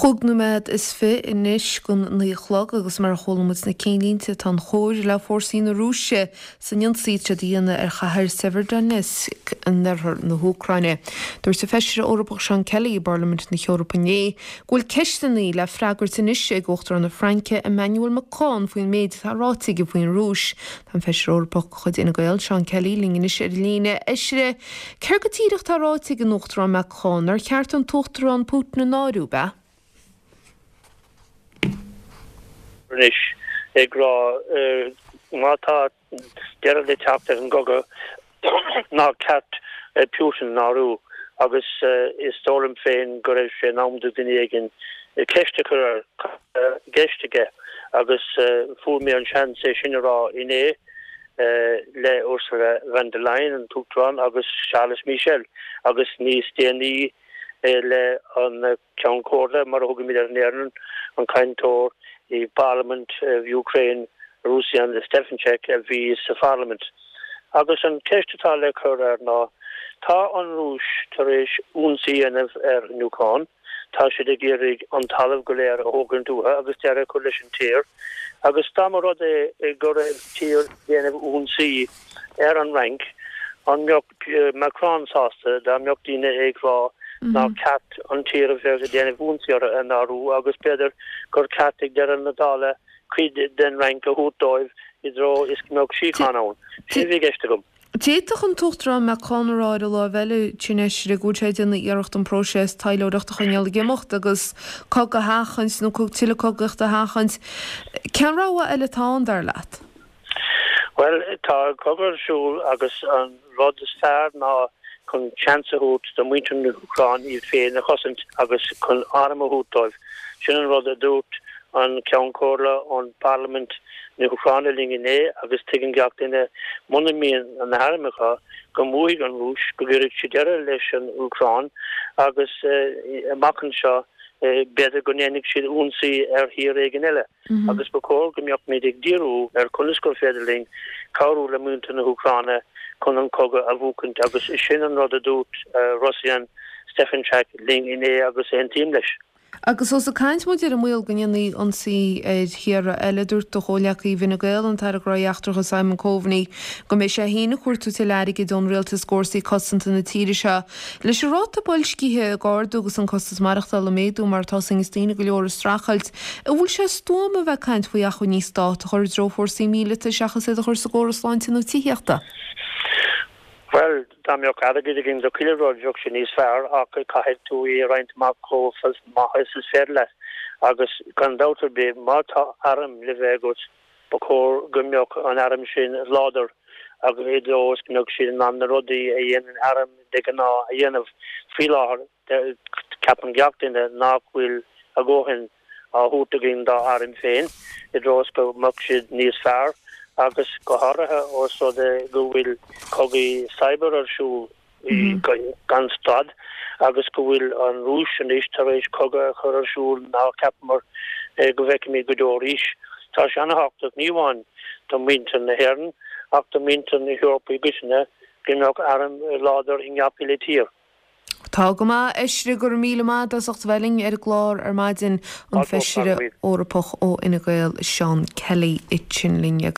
Chugnamed is fi inis gon níochlog agus mar cholmut na célínte tan chóir le fórsí na rúise san ionsíte díana chathir Severdanis an nerthar na Húcraine. Dúir sa feisire Eorpach Seán Kelly i Parliament na Eorpané, gúil ceisteanaí le freagairt inis ag uachtar na Franke Emmanuel Macron faoin méid arátaigh i bhaoin rúis. Tá feisire Eorpach chud ina gael Seán Kelly ling inis ar líne eisire ceir go tíreacht arátaigh an uachtar Macron ar ceart an tuachtar an Putin na náú be. Egra mata der de chapter en gogo na cat Putin naru agus is storm fein gore naam de egen kesteker gestige agus fu me an chance sinra iné le Ursula von der Leyen en Tuktran agus Charles Michel agus ni steni le an Kjankorde mar hoge mit neren an kaintor the Parliament of Ukraine, Russia and the Stefanchek is the Parliament. Agus an ceistetá le chuir ná tá an rúis tar éis únsaí anamh Newcon, tá siad ag géirig an talamh go léir a hógann dútha agus dearg go leis an tír, agus tá mar rud é go raibh tír déanamh únsaí an rank an mbeadh Macron sásta dá mbeadh daoine ag rá ná cat an tír a bheith déanamh únsaí an áú agus beidir gur catig der an nadála cuid den rank a húdóibh I dro is gnog síchan ón. Sí bhí geiste gom. Téach an tuchtra me Conráid a lá bheile tíneis re gúteid in iirecht an próses taileoireachta chuneal gémocht agus cog a háchans nó cog tiile cogacht a háchans. Cean ráha eile tá dar leat? Well, tá cogarsúl agus an rud is fearr ná chun chance hút do muintin na Ucrán I féin na chosint agus chun arm a húdóibh. Sin an rud a dút an ceann córa an Parliament na Ucrán linginé agus tegin gacht in a monimíon an na harmicha go múig an rúis go gur sidere leis an Ucrán agus macan seo beidir go nénig siad únsaí hir éigen eile. Agus bacór go mbeadh méid ag díreú Coniscoil Féidirling cabhrú le múnta na Ucráine chun an coga a bhúcant agus sin an rud a dút Russian Stefanchek linginé agus an tíim leis. Agus os a caint muid ar a mhuiil gannne an sí hir eile dúirt do chóleach I bhína gael an tar a groiachtrach Simon Coveney go mé sé hína chuirtú til leirigh I don réaltas cósaí cosanta na tíiri se. Leis a ráta bolscíthe a gáardú agus an costas marachtal le méadú mar tá sin istína go leor strachailt. A bhfuil sé stóm a bheith caint faoi achu níos stát a chuir dro fórsaí míle seachas a chuir sa gcóras na tííochta. Well, dám yok adag ginn do kilrod jok sin is fair ach cahed tú I reint macro fas mahas is fairle agus gan daughter be mata arm levegot bokor gumjok an arm sin lauder ag edos gnok sin an rodi a yen arm de gna a yen of filar de kapen jakt in de nakwil a gohen a hutagin da arm fein edos go moksid nis fair agus go háirithe ó so de go bhfuil cogaí cyber arsúl gan stad agus go bhfuil an rúis an éis tar éis coga chur arsúl ná capmar go bheice mí go dóríis. Tá sé anhachtach níháin do mintan na Héireann ach do mintan na Eorpa gusine gimneach arm láidir in gapí le tír. Tá go má eisre gur míle má as ocht bheling ar glár ar maidin an feisire Eorpach ó ina gael Seán Kelly I sin líne